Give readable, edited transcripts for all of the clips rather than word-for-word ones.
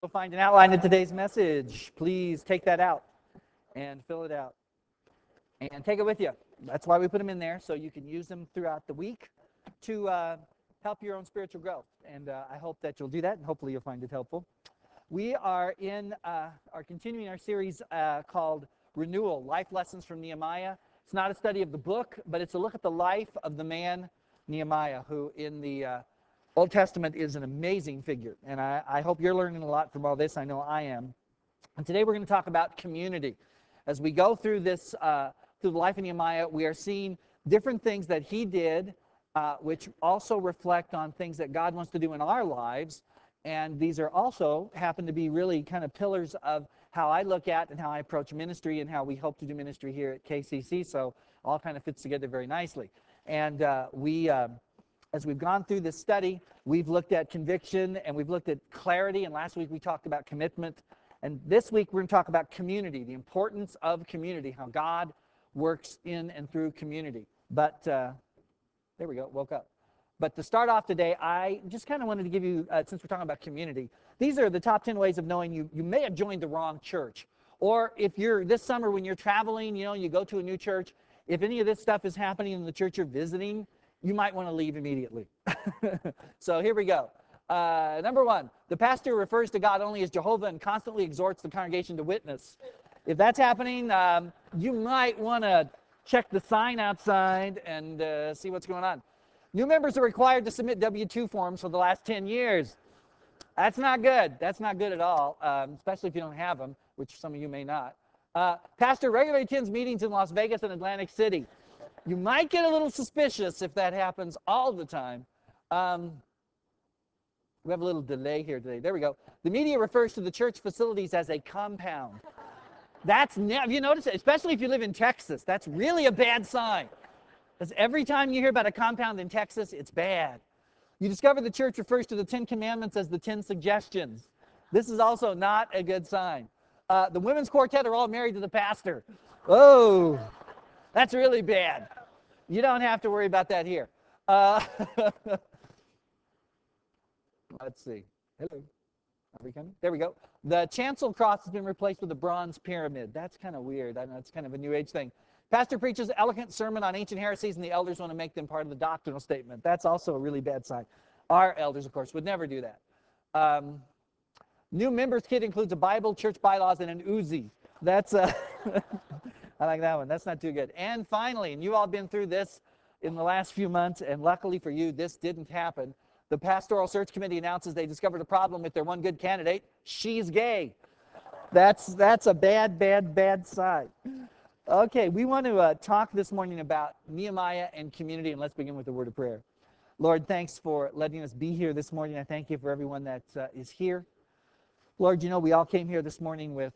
You'll find an outline of today's message. Please take that out and fill it out and take it with you. That's why we put them in there, so you can use them throughout the week to help your own spiritual growth. And I hope that you'll do that, and hopefully you'll find it helpful. We are continuing our series called Renewal, Life Lessons from Nehemiah. It's not a study of the book, but it's a look at the life of the man Nehemiah, who in the Old Testament is an amazing figure. And I hope you're learning a lot from all this. I know I am. And today we're going to talk about community. As we go through this, through the life of Nehemiah, we are seeing different things that he did, which also reflect on things that God wants to do in our lives. And these are also happen to be really kind of pillars of how I look at and how I approach ministry and how we hope to do ministry here at KCC. So all kind of fits together very nicely. And as we've gone through this study, we've looked at conviction and we've looked at clarity. And last week we talked about commitment. And this week we're going to talk about community, the importance of community, how God works in and through community. But there we go, woke up. But to start off today, I just kind of wanted to give you, since we're talking about community, these are the top 10 ways of knowing you may have joined the wrong church. Or if you're, this summer when you're traveling, you go to a new church, if any of this stuff is happening in the church you're visiting, you might want to leave immediately. So here we go. Number one, the pastor refers to God only as Jehovah and constantly exhorts the congregation to witness. If that's happening, you might want to check the sign outside and see what's going on. New members are required to submit W-2 forms for the last 10 years. That's not good. That's not good at all, especially if you don't have them, which some of you may not. Pastor regularly attends meetings in Las Vegas and Atlantic City. You might get a little suspicious if that happens all the time. We have a little delay here today. There we go. The media refers to the church facilities as a compound. Have you noticed it? Especially if you live in Texas, that's really a bad sign. Because every time you hear about a compound in Texas, it's bad. You discover the church refers to the 10 Commandments as the 10 suggestions. This is also not a good sign. The women's quartet are all married to the pastor. Oh, that's really bad. You don't have to worry about that here. Let's see. Hello. Are we coming? There we go. The chancel cross has been replaced with a bronze pyramid. That's kind of weird. I know it's kind of a New Age thing. Pastor preaches an eloquent sermon on ancient heresies, and the elders want to make them part of the doctrinal statement. That's also a really bad sign. Our elders, of course, would never do that. New members kit includes a Bible, church bylaws, and an Uzi. That's I like that one. That's not too good. And finally, and you all been through this in the last few months, and luckily for you, this didn't happen. The pastoral search committee announces they discovered a problem with their one good candidate. She's gay. That's a bad sign. Okay, we want to talk this morning about Nehemiah and community, and let's begin with a word of prayer. Lord, thanks for letting us be here this morning. I thank you for everyone that is here. Lord, we all came here this morning with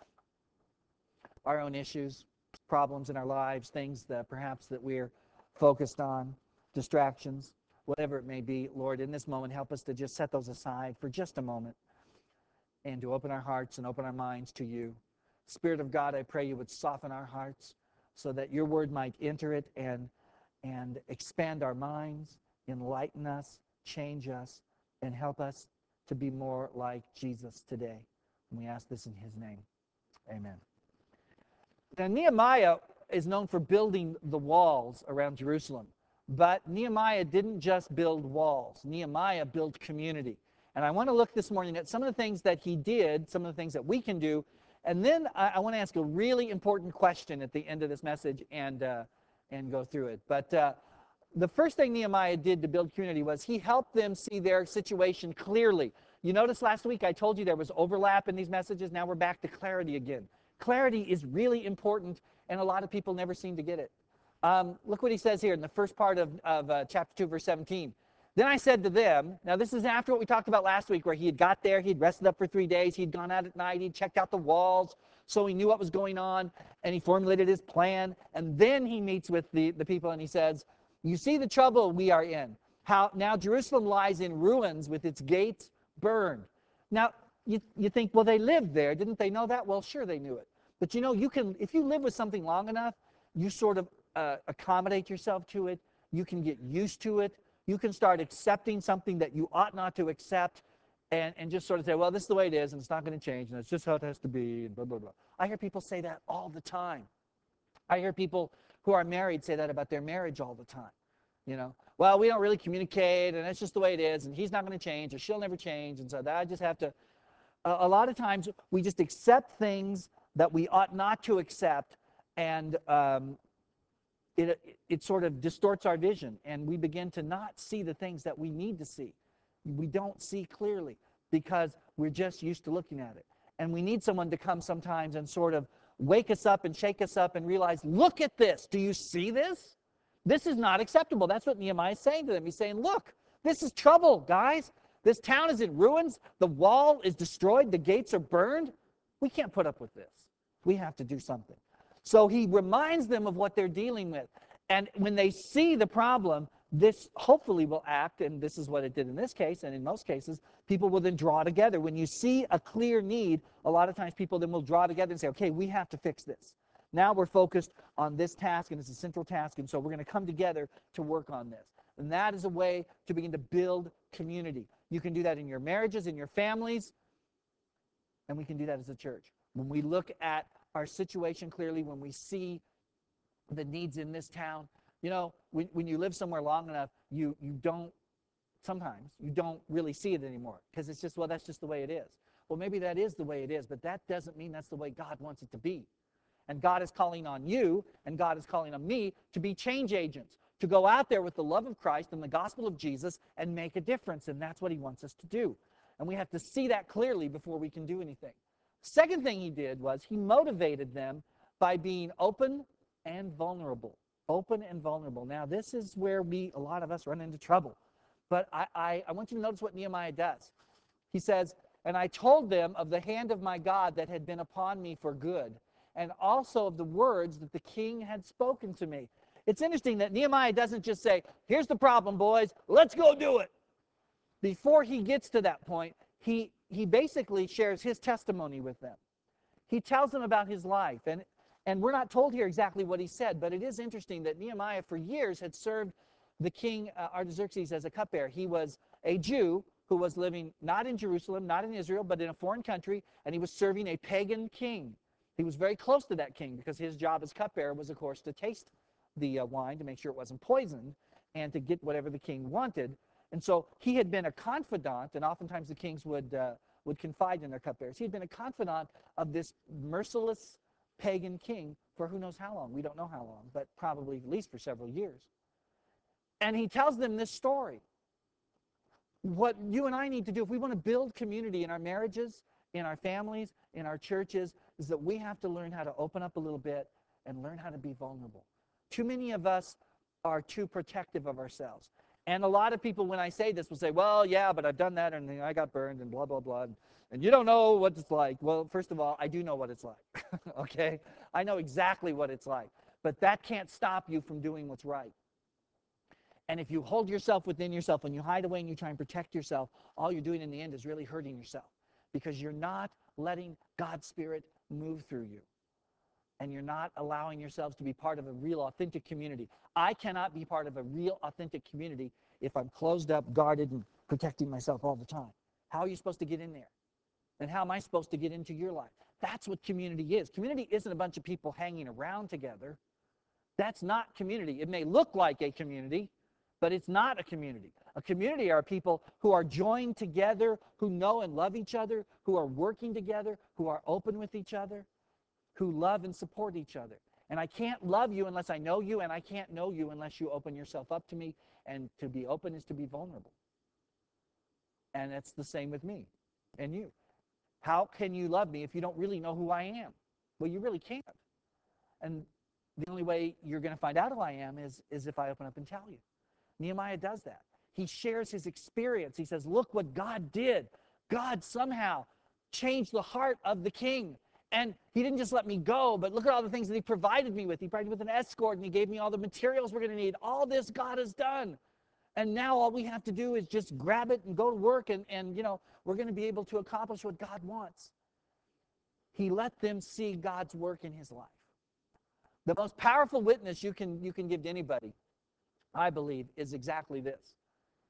our own issues, problems in our lives, things that perhaps that we're focused on, distractions, whatever it may be. Lord, in this moment, help us to just set those aside for just a moment and to open our hearts and open our minds to you. Spirit of God, I pray you would soften our hearts so that your word might enter it and expand our minds, enlighten us, change us, and help us to be more like Jesus today. And we ask this in his name. Amen. Now, Nehemiah is known for building the walls around Jerusalem. But Nehemiah didn't just build walls. Nehemiah built community. And I want to look this morning at some of the things that he did, some of the things that we can do. And then I want to ask a really important question at the end of this message and go through it. But the first thing Nehemiah did to build community was he helped them see their situation clearly. You notice last week I told you there was overlap in these messages. Now we're back to clarity again. Clarity is really important, and a lot of people never seem to get it. Look what he says here in the first part of chapter 2, verse 17. Then I said to them, now this is after what we talked about last week, where he had got there, he'd rested up for 3 days, he'd gone out at night, he'd checked out the walls, so he knew what was going on, and he formulated his plan, and then he meets with the people and he says, you see the trouble we are in, how now Jerusalem lies in ruins with its gates burned. Now, you think, well, they lived there, didn't they know that? Well, sure they knew it. But you can, if you live with something long enough, you sort of accommodate yourself to it, you can get used to it, you can start accepting something that you ought not to accept, and just sort of say, well, this is the way it is, and it's not going to change, and it's just how it has to be, and blah, blah, blah. I hear people say that all the time. I hear people who are married say that about their marriage all the time. Well, we don't really communicate, and it's just the way it is, and he's not going to change, or she'll never change, and so that I just have to. A lot of times we just accept things that we ought not to accept, and it sort of distorts our vision, and we begin to not see the things that we need to see. We don't see clearly because we're just used to looking at it. And we need someone to come sometimes and sort of wake us up and shake us up and realize, look at this. Do you see this? This is not acceptable. That's what Nehemiah is saying to them. He's saying, look, this is trouble, guys. This town is in ruins. The wall is destroyed. The gates are burned. We can't put up with this. We have to do something. So he reminds them of what they're dealing with. And when they see the problem, this hopefully will act, and this is what it did in this case, and in most cases, people will then draw together. When you see a clear need, a lot of times people then will draw together and say, okay, we have to fix this. Now we're focused on this task, and it's a central task, and so we're going to come together to work on this. And that is a way to begin to build community. You can do that in your marriages, in your families, and we can do that as a church. When we look at our situation clearly, when we see the needs in this town, when you live somewhere long enough, you don't really see it anymore because it's just, well, that's just the way it is. Well, maybe that is the way it is, but that doesn't mean that's the way God wants it to be. And God is calling on you, and God is calling on me to be change agents, to go out there with the love of Christ and the gospel of Jesus and make a difference, and that's what he wants us to do. And we have to see that clearly before we can do anything. Second thing he did was he motivated them by being open and vulnerable. Open and vulnerable. Now, this is where a lot of us run into trouble. But I want you to notice what Nehemiah does. He says, and I told them of the hand of my God that had been upon me for good, and also of the words that the king had spoken to me. It's interesting that Nehemiah doesn't just say, here's the problem, boys, let's go do it. Before he gets to that point, he basically shares his testimony with them. He tells them about his life, and we're not told here exactly what he said, but it is interesting that Nehemiah for years had served the king Artaxerxes as a cupbearer. He was a Jew who was living not in Jerusalem, not in Israel, but in a foreign country, and he was serving a pagan king. He was very close to that king because his job as cupbearer was, of course, to taste the wine to make sure it wasn't poisoned and to get whatever the king wanted. And so he had been a confidant, and oftentimes the kings would confide in their cupbearers. He had been a confidant of this merciless pagan king for who knows how long. We don't know how long, but probably at least for several years. And he tells them this story. What you and I need to do if we want to build community in our marriages, in our families, in our churches, is that we have to learn how to open up a little bit and learn how to be vulnerable. Too many of us are too protective of ourselves. And a lot of people, when I say this, will say, well, yeah, but I've done that, and I got burned, and blah, blah, blah. And you don't know what it's like. Well, first of all, I do know what it's like, okay? I know exactly what it's like. But that can't stop you from doing what's right. And if you hold yourself within yourself and you hide away and you try and protect yourself, all you're doing in the end is really hurting yourself because you're not letting God's Spirit move through you. And you're not allowing yourselves to be part of a real, authentic community. I cannot be part of a real, authentic community if I'm closed up, guarded, and protecting myself all the time. How are you supposed to get in there? And how am I supposed to get into your life? That's what community is. Community isn't a bunch of people hanging around together. That's not community. It may look like a community, but it's not a community. A community are people who are joined together, who know and love each other, who are working together, who are open with each other, who love and support each other. And I can't love you unless I know you, and I can't know you unless you open yourself up to me. And to be open is to be vulnerable. And it's the same with me and you. How can you love me if you don't really know who I am? Well, you really can't. And the only way you're going to find out who I am is if I open up and tell you. Nehemiah does that. He shares his experience. He says, look what God did. God somehow changed the heart of the king. And he didn't just let me go, but look at all the things that he provided me with. He provided me with an escort, and he gave me all the materials we're going to need. All this God has done. And now all we have to do is just grab it and go to work, and we're going to be able to accomplish what God wants. He let them see God's work in his life. The most powerful witness you can give to anybody, I believe, is exactly this.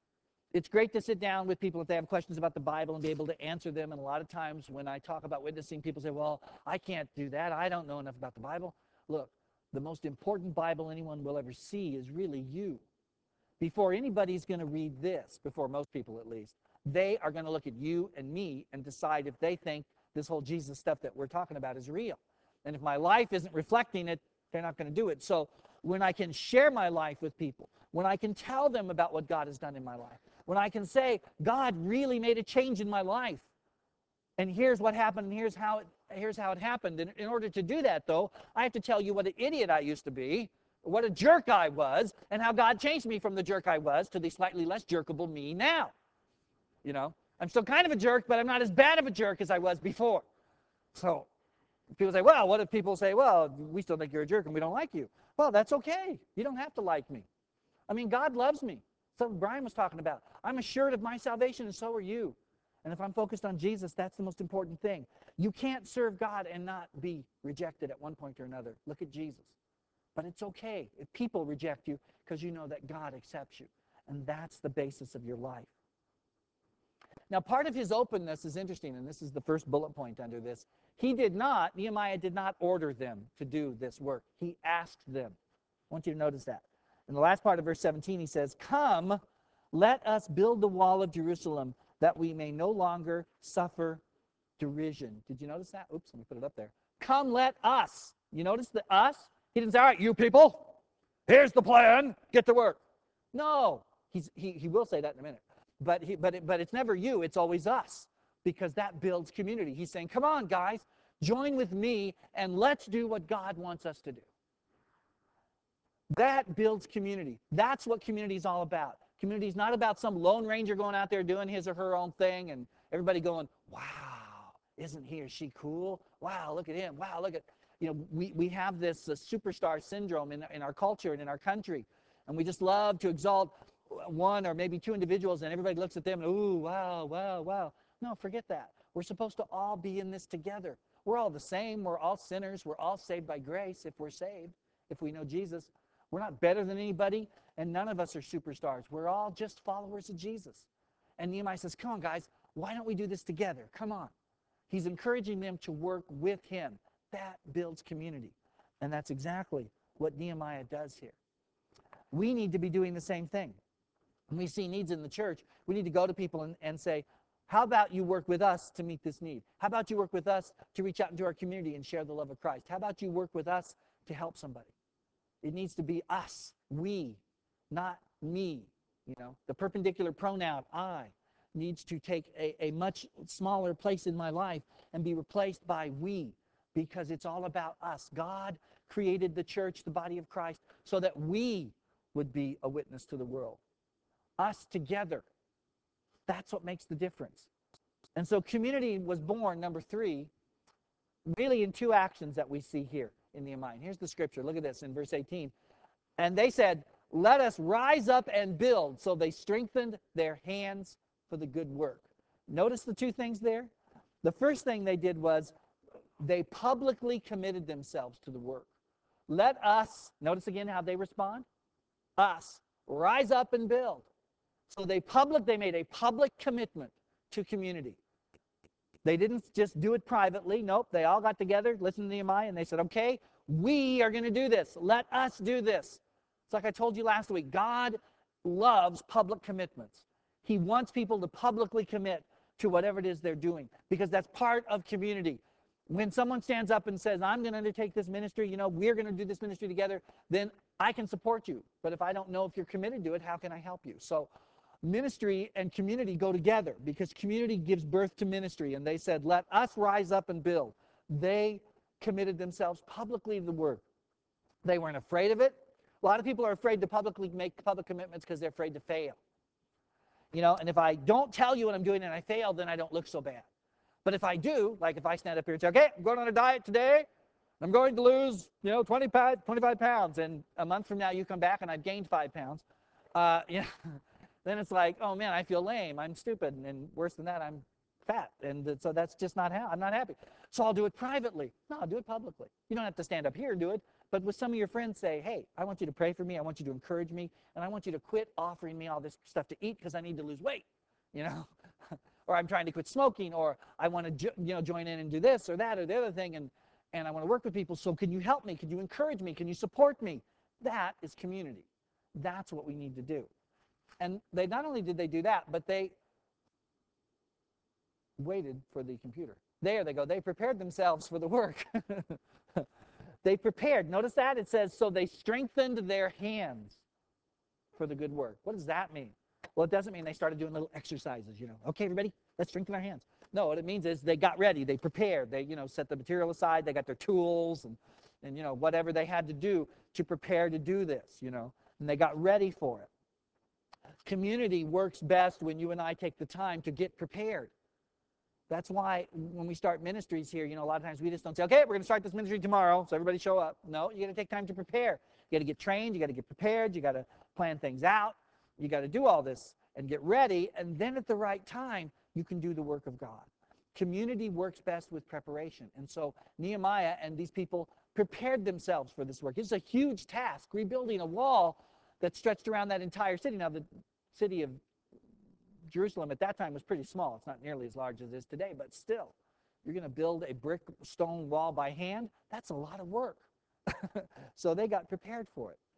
It's great to sit down with people if they have questions about the Bible and be able to answer them. And a lot of times when I talk about witnessing, people say, well, I can't do that. I don't know enough about the Bible. Look, the most important Bible anyone will ever see is really you. Before anybody's going to read this, before most people at least, they are going to look at you and me and decide if they think this whole Jesus stuff that we're talking about is real. And if my life isn't reflecting it, they're not going to do it. So when I can share my life with people, when I can tell them about what God has done in my life, when I can say, God really made a change in my life, and here's what happened, and here's how it happened. And in order to do that, though, I have to tell you what an idiot I used to be, what a jerk I was, and how God changed me from the jerk I was to the slightly less jerkable me now. You know, I'm still kind of a jerk, but I'm not as bad of a jerk as I was before. So people say, well, what if people say, well, we still think you're a jerk and we don't like you? Well, that's okay. You don't have to like me. I mean, God loves me. So Brian was talking about. I'm assured of my salvation, and so are you. And if I'm focused on Jesus, that's the most important thing. You can't serve God and not be rejected at one point or another. Look at Jesus. But it's okay if people reject you because you know that God accepts you. And that's the basis of your life. Now, part of his openness is interesting, and this is the first bullet point under this. Nehemiah did not order them to do this work. He asked them. I want you to notice that. In the last part of verse 17, he says, come, let us build the wall of Jerusalem, that we may no longer suffer derision. Did you notice that? Oops, let me put it up there. Come, let us. You notice the us? He didn't say, all right, you people, here's the plan, get to work. No, he will say that in a minute. But it's never you, it's always us, because that builds community. He's saying, come on, guys, join with me, and let's do what God wants us to do. That builds community. That's what community is all about. Community is not about some lone ranger going out there doing his or her own thing and everybody going, wow, isn't he or she cool? Wow, look at him. Wow, look at, we have this superstar syndrome in our culture and in our country. And we just love to exalt one or maybe two individuals, and everybody looks at them and, ooh, wow, wow, wow. No, forget that. We're supposed to all be in this together. We're all the same. We're all sinners. We're all saved by grace if we're saved, if we know Jesus. We're not better than anybody, and none of us are superstars. We're all just followers of Jesus. And Nehemiah says, come on, guys, why don't we do this together? Come on. He's encouraging them to work with him. That builds community. And that's exactly what Nehemiah does here. We need to be doing the same thing. When we see needs in the church, we need to go to people and say, how about you work with us to meet this need? How about you work with us to reach out into our community and share the love of Christ? How about you work with us to help somebody? It needs to be us, we, not me. The perpendicular pronoun, I, needs to take a much smaller place in my life and be replaced by we, because it's all about us. God created the church, the body of Christ, so that we would be a witness to the world. Us together. That's what makes the difference. And so community was born, number 3, really in 2 actions that we see here in Nehemiah. Here's the scripture. Look at this in verse 18. And they said, let us rise up and build. So they strengthened their hands for the good work. Notice the 2 things there. The first thing they did was they publicly committed themselves to the work. Let us, notice again how they respond, us, rise up and build. So they made a public commitment to community. They didn't just do it privately. Nope, they all got together, listened to Nehemiah, and they said, okay, we are going to do this. Let us do this. It's like I told you last week. God loves public commitments. He wants people to publicly commit to whatever it is they're doing, because that's part of community. When someone stands up and says, I'm going to undertake this ministry, we're going to do this ministry together, then I can support you. But if I don't know if you're committed to it, how can I help you? So ministry and community go together, because community gives birth to ministry. And they said, let us rise up and build. They committed themselves publicly to the work. They weren't afraid of it. A lot of people are afraid to publicly make public commitments because they're afraid to fail. And if I don't tell you what I'm doing and I fail, then I don't look so bad. But if I do, like if I stand up here and say, okay, I'm going on a diet today, I'm going to lose, 25 pounds, and a month from now you come back and I've gained 5 pounds, then it's like, oh man, I feel lame, I'm stupid, and worse than that, I'm fat, and so that's just not how, I'm not happy. So I'll do it privately. No, I'll do it publicly. You don't have to stand up here and do it, But with some of your friends say, hey, I want you to pray for me, I want you to encourage me, and I want you to quit offering me all this stuff to eat because I need to lose weight, you know? Or I'm trying to quit smoking, or I want to join in and do this or that or the other thing, and I want to work with people, so can you help me? Can you encourage me? Can you support me? That is community. That's what we need to do. And they not only did they do that, but they waited for the computer. There they go. They prepared themselves for the work. They prepared. Notice that? It says, so they strengthened their hands for the good work. What does that mean? Well, it doesn't mean they started doing little exercises, Okay, everybody, let's strengthen our hands. No, what it means is they got ready. They prepared. They, set the material aside. They got their tools and whatever they had to do to prepare to do this, and they got ready for it. Community works best when you and I take the time to get prepared. That's why when we start ministries here, a lot of times we just don't say, okay, we're going to start this ministry tomorrow, so everybody show up. No, you got to take time to prepare. You got to get trained. You got to get prepared. You got to plan things out. You got to do all this and get ready, and then at the right time, you can do the work of God. Community works best with preparation. And so Nehemiah and these people prepared themselves for this work. It's a huge task, rebuilding a wall that stretched around that entire city. Now, the city of Jerusalem at that time was pretty small. It's not nearly as large as it is today, but still, you're going to build a brick stone wall by hand? That's a lot of work. So they got prepared for it.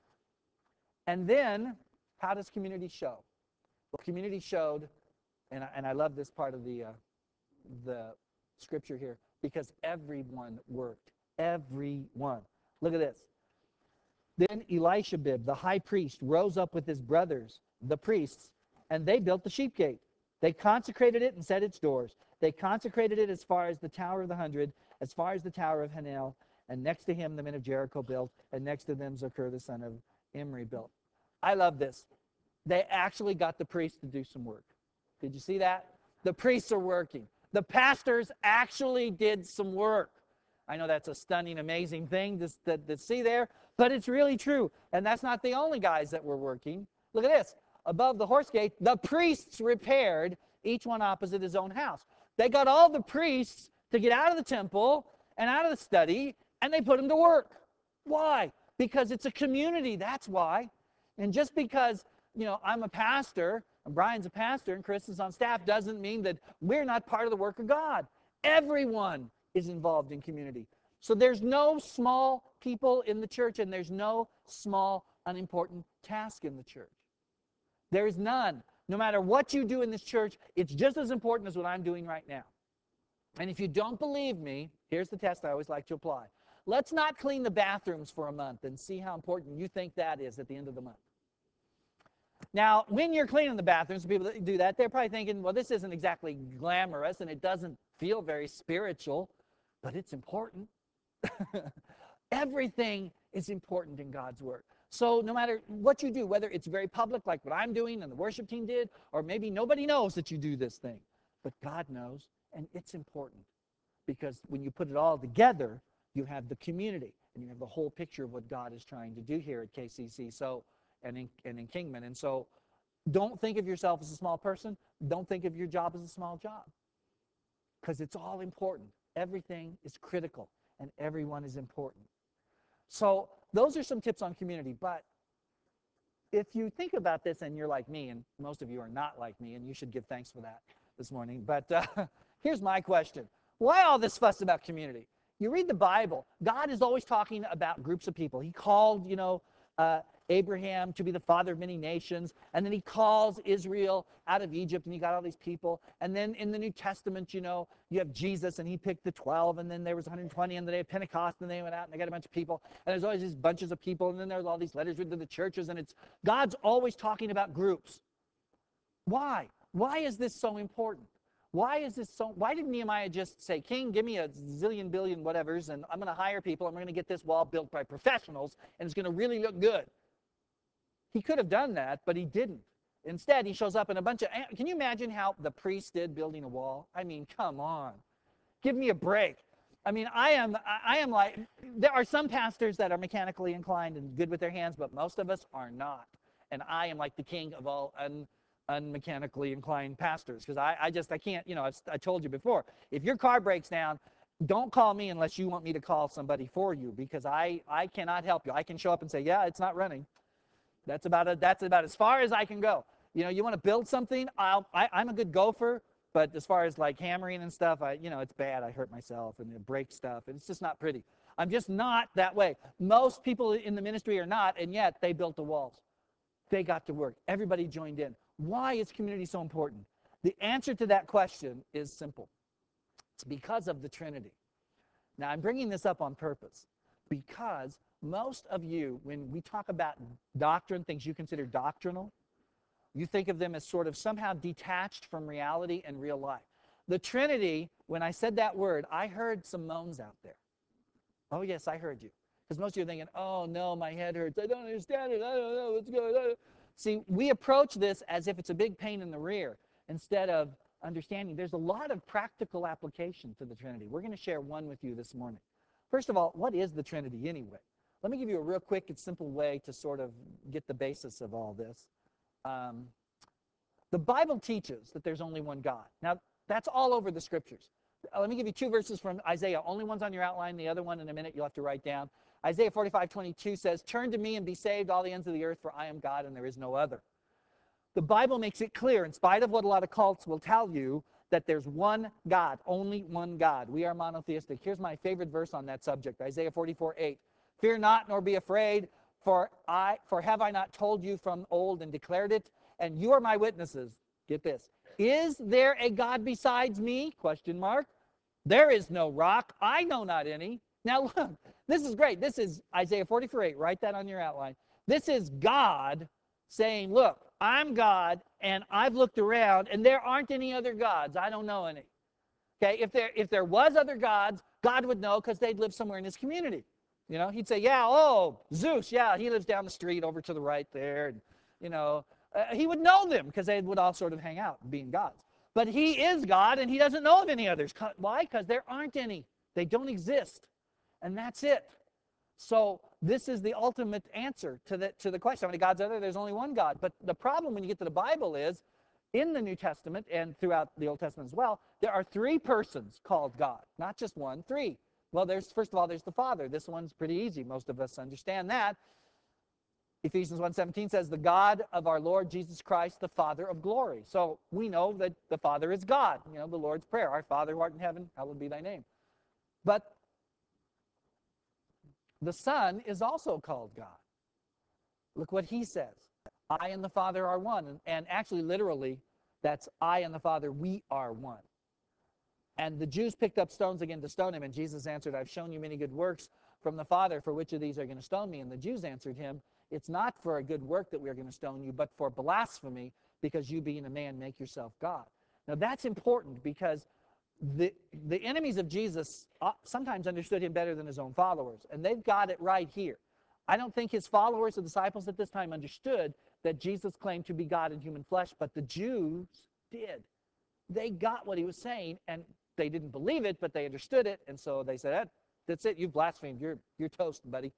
And then, how does community show? Well, community showed, and I love this part of the scripture here, because everyone worked. Everyone. Look at this. Then Elishabib, the high priest, rose up with his brothers, the priests, and they built the sheep gate. They consecrated it and set its doors. They consecrated it as far as the Tower of the 100, as far as the Tower of Hanel, and next to him the men of Jericho built, and next to them Zakur the son of Imri built. I love this. They actually got the priests to do some work. Did you see that? The priests are working. The pastors actually did some work. I know that's a stunning, amazing thing to see there, but it's really true. And that's not the only guys that were working. Look at this. Above the horse gate, the priests repaired, each one opposite his own house. They got all the priests to get out of the temple and out of the study, and they put them to work. Why? Because it's a community. That's why. And just because, I'm a pastor, and Brian's a pastor, and Chris is on staff, doesn't mean that we're not part of the work of God. Everyone is involved in community. So there's no small people in the church, and there's no small, unimportant task in the church. There is none. No matter what you do in this church, it's just as important as what I'm doing right now. And if you don't believe me, here's the test I always like to apply. Let's not clean the bathrooms for a month and see how important you think that is at the end of the month. Now, when you're cleaning the bathrooms, people that do that, they're probably thinking, well, this isn't exactly glamorous and it doesn't feel very spiritual, but it's important. Everything is important in God's work. So no matter what you do, whether it's very public like what I'm doing and the worship team did, or maybe nobody knows that you do this thing, but God knows, and it's important. Because when you put it all together, you have the community, and you have the whole picture of what God is trying to do here at KCC and in Kingman. And so don't think of yourself as a small person. Don't think of your job as a small job. Because it's all important. Everything is critical, and everyone is important. So those are some tips on community. But if you think about this and you're like me, and most of you are not like me, and you should give thanks for that this morning. But here's my question. Why all this fuss about community? You read the Bible. God is always talking about groups of people. He called, Abraham to be the father of many nations, and then he calls Israel out of Egypt, and you got all these people. And then in the New Testament, you have Jesus, and he picked the 12, and then there was 120 on the day of Pentecost, and they went out and they got a bunch of people, and there's always these bunches of people, and then there's all these letters written to the churches, and God's always talking about groups. Why? Why is this so important? Why did Nehemiah just say, King, give me a zillion, billion whatevers, and I'm going to hire people, and we're going to get this wall built by professionals, and it's going to really look good? He could have done that, but he didn't. Instead, he shows up in a bunch of... Can you imagine how the priest did building a wall? I mean, come on. Give me a break. I mean, I am like... There are some pastors that are mechanically inclined and good with their hands, but most of us are not. And I am like the king of all unmechanically inclined pastors, because I can't, I told you before, if your car breaks down, Don't call me unless you want me to call somebody for you, because I cannot help you. I can show up and say, yeah, it's not running. That's about as far as I can go. You want to build something, I'm a good gopher, but as far as like hammering and stuff, it's bad. I hurt myself and it breaks stuff, and it's just not pretty. I'm just not that way. Most people in the ministry are not, and yet they built the walls. They got to work. Everybody joined in. Why is community so important? The answer to that question is simple. It's because of the Trinity. Now, I'm bringing this up on purpose because most of you, when we talk about doctrine, things you consider doctrinal, you think of them as sort of somehow detached from reality and real life. The Trinity, when I said that word, I heard some moans out there. Oh, yes, I heard you. Because most of you are thinking, oh, no, my head hurts. I don't understand it. I don't know what's going on. See, we approach this as if it's a big pain in the rear instead of understanding. There's a lot of practical application to the Trinity. We're going to share one with you this morning. First of all, what is the Trinity anyway? Let me give you a real quick and simple way to sort of get the basis of all this. The Bible teaches that there's only one God. Now, that's all over the Scriptures. Let me give you two verses from Isaiah. Only one's on your outline. The other one in a minute you'll have to write down. Isaiah 45:22 says, "Turn to me and be saved, all the ends of the earth, for I am God and there is no other." The Bible makes it clear, in spite of what a lot of cults will tell you, that there's one God, only one God. We are monotheistic. Here's my favorite verse on that subject, Isaiah 44:8. "Fear not, nor be afraid, for have I not told you from old and declared it? And you are my witnesses." Get this. "Is there a God besides me? Question mark. There is no rock. I know not any." Now look, this is great. This is Isaiah 44:8. Write that on your outline. This is God saying, look, I'm God, and I've looked around, and there aren't any other gods. I don't know any. Okay, if there was other gods, God would know because they'd live somewhere in his community. He'd say, yeah, oh, Zeus, yeah, he lives down the street over to the right there. And, he would know them because they would all sort of hang out being gods. But he is God, and he doesn't know of any others. Why? Because there aren't any. They don't exist. And that's it. So this is the ultimate answer to the question. How many gods are there? There's only one God. But the problem when you get to the Bible is, in the New Testament and throughout the Old Testament as well, there are three persons called God. Not just one, three. Well, first of all, there's the Father. This one's pretty easy. Most of us understand that. Ephesians 1:17 says, "The God of our Lord Jesus Christ, the Father of glory." So we know that the Father is God. The Lord's Prayer, "Our Father who art in heaven, hallowed be thy name." But the Son is also called God. Look what he says. "I and the Father are one." And actually, literally, that's "I and the Father, we are one." And the Jews picked up stones again to stone him. And Jesus answered, "I've shown you many good works from the Father. For which of these are going to stone me?" And the Jews answered him, "It's not for a good work that we're going to stone you, but for blasphemy, because you being a man make yourself God." Now that's important because the enemies of Jesus sometimes understood him better than his own followers. And they've got it right here. I don't think his followers or disciples at this time understood that Jesus claimed to be God in human flesh, but the Jews did. They got what he was saying, and they didn't believe it, but they understood it, and so they said, "That's it, you've blasphemed, you're toast, buddy."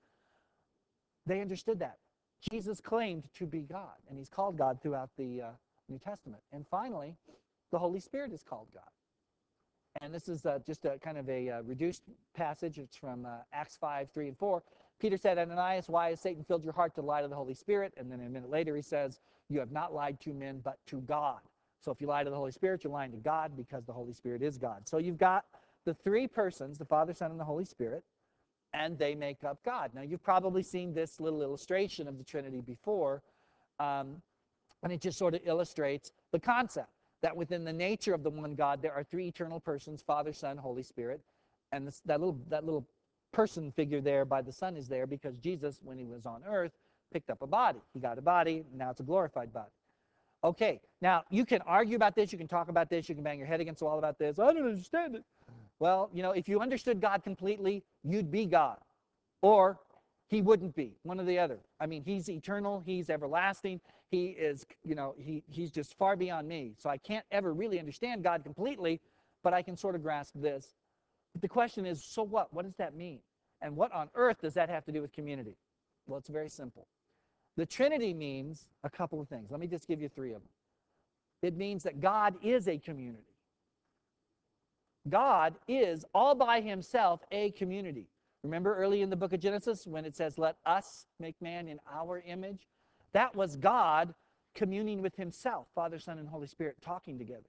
They understood that. Jesus claimed to be God, and he's called God throughout the New Testament. And finally, the Holy Spirit is called God. And this is just a kind of a reduced passage. It's from Acts 5:3 and 4. Peter said, "Ananias, why has Satan filled your heart to lie to the Holy Spirit?" And then a minute later he says, "You have not lied to men, but to God." So if you lie to the Holy Spirit, you're lying to God because the Holy Spirit is God. So you've got the three persons, the Father, Son, and the Holy Spirit, and they make up God. Now you've probably seen this little illustration of the Trinity before, and it just sort of illustrates the concept that within the nature of the one God, there are three eternal persons, Father, Son, Holy Spirit. And that little person figure there by the Son is there because Jesus, when he was on earth, picked up a body. He got a body, now it's a glorified body. Okay, now you can argue about this, you can talk about this, you can bang your head against the wall about this. "I don't understand it." Well, if you understood God completely, you'd be God. Or he wouldn't be, one or the other. I mean, he's eternal, he's everlasting, he is, he's just far beyond me. So I can't ever really understand God completely, but I can sort of grasp this. But the question is, so what? What does that mean? And what on earth does that have to do with community? Well, it's very simple. The Trinity means a couple of things. Let me just give you three of them. It means that God is a community. God is all by himself a community. Remember early in the book of Genesis when it says, let us make man in our image? That was God communing with himself, Father, Son, and Holy Spirit talking together.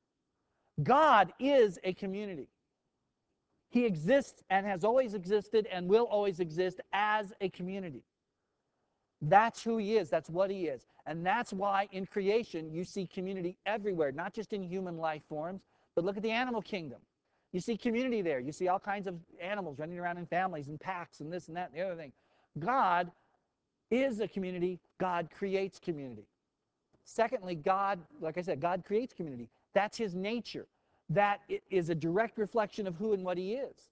God is a community. He exists and has always existed and will always exist as a community. That's who he is. That's what he is. And that's why in creation you see community everywhere, not just in human life forms, but look at the animal kingdom. You see community there. You see all kinds of animals running around in families and packs and this and that and the other thing. God is a community. God creates community. Secondly, God, like I said, God creates community. That's his nature. That is a direct reflection of who and what he is.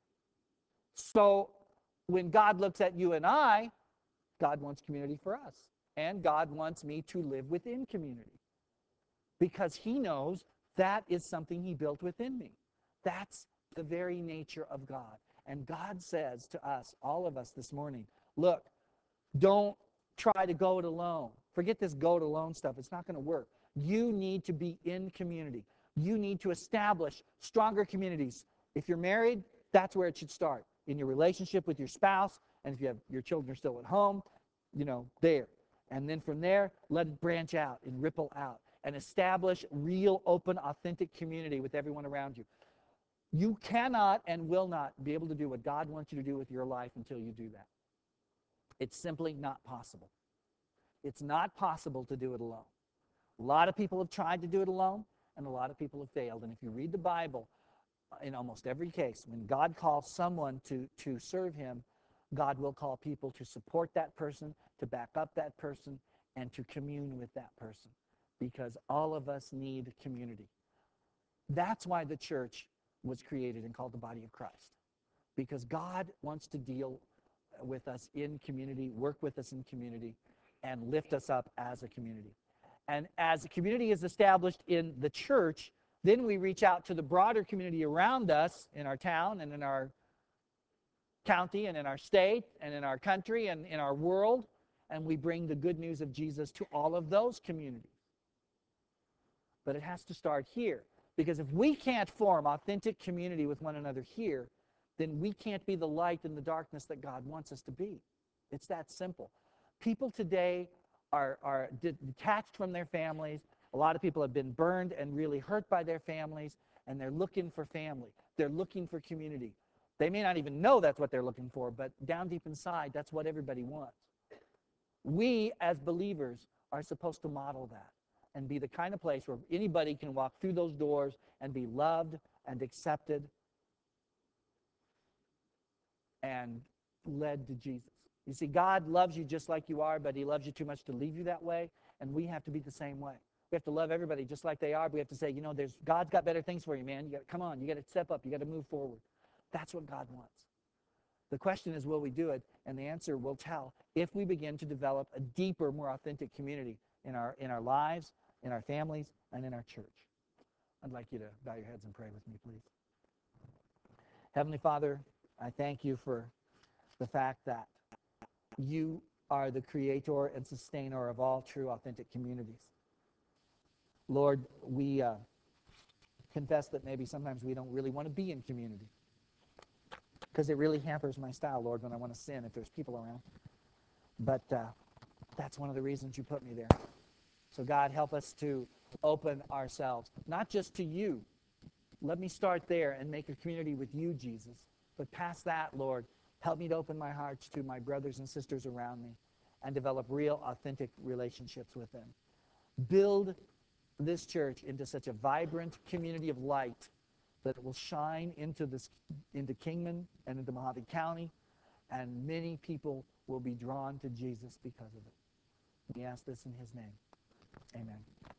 So when God looks at you and I, God wants community for us. And God wants me to live within community because he knows that is something he built within me. That's the very nature of God. And God says to us, all of us this morning, look, don't try to go it alone. Forget this go it alone stuff. It's not going to work. You need to be in community. You need to establish stronger communities. If you're married, that's where it should start, in your relationship with your spouse. And if you have your children are still at home, there. And then from there, let it branch out and ripple out and establish real, open, authentic community with everyone around you. You cannot and will not be able to do what God wants you to do with your life until you do that. It's simply not possible. It's not possible to do it alone. A lot of people have tried to do it alone, and a lot of people have failed. And if you read the Bible, in almost every case, when God calls someone to serve him, God will call people to support that person, to back up that person, and to commune with that person, because all of us need community. That's why the church was created and called the body of Christ, because God wants to deal with us in community, work with us in community, and lift us up as a community. And as a community is established in the church, then we reach out to the broader community around us in our town and in our county and in our state and in our country and in our world, and we bring the good news of Jesus to all of those communities. But it has to start here, because if we can't form authentic community with one another here, then we can't be the light in the darkness that God wants us to be. It's that simple. People today are detached from their families. A lot of people have been burned and really hurt by their families, and they're looking for family. They're looking for community. They may not even know that's what they're looking for, but down deep inside, that's what everybody wants. We, as believers, are supposed to model that and be the kind of place where anybody can walk through those doors and be loved and accepted and led to Jesus. You see, God loves you just like you are, but he loves you too much to leave you that way, and we have to be the same way. We have to love everybody just like they are, but we have to say, God's got better things for you, man. Come on, you got to step up, you got to move forward. That's what God wants. The question is, will we do it? And the answer will tell if we begin to develop a deeper, more authentic community in our lives, in our families, and in our church. I'd like you to bow your heads and pray with me, please. Heavenly Father, I thank you for the fact that you are the creator and sustainer of all true, authentic communities. Lord, we confess that maybe sometimes we don't really want to be in community, because it really hampers my style, Lord, when I want to sin if there's people around. But that's one of the reasons you put me there. So God, help us to open ourselves, not just to you. Let me start there and make a community with you, Jesus. But past that, Lord, help me to open my heart to my brothers and sisters around me and develop real, authentic relationships with them. Build this church into such a vibrant community of light that it will shine into Kingman and into Mojave County, and many people will be drawn to Jesus because of it. We ask this in his name. Amen.